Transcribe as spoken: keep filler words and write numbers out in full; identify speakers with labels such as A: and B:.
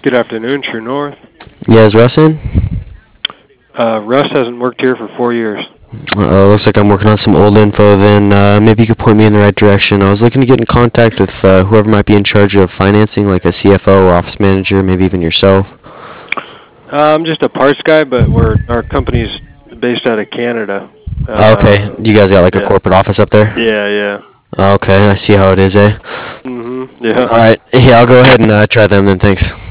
A: Good afternoon, True North.
B: Yeah, is Russ in?
A: Uh, Russ hasn't worked here for four years.
B: Uh, looks like I'm working on some old info then. Uh, maybe you could point me in the right direction. I was looking to get in contact with uh, whoever might be in charge of financing, like a C F O or office manager, maybe even yourself.
A: Uh, I'm just a parts guy, but we're our company's based out of Canada.
B: Oh, okay,
A: Uh,
B: you guys got like a
A: yeah,
B: corporate office up there?
A: yeah, yeah.
B: Oh, okay, I see how it is, eh?
A: Mhm. Yeah.
B: Alright, yeah, I'll go ahead and uh, try them then, thanks.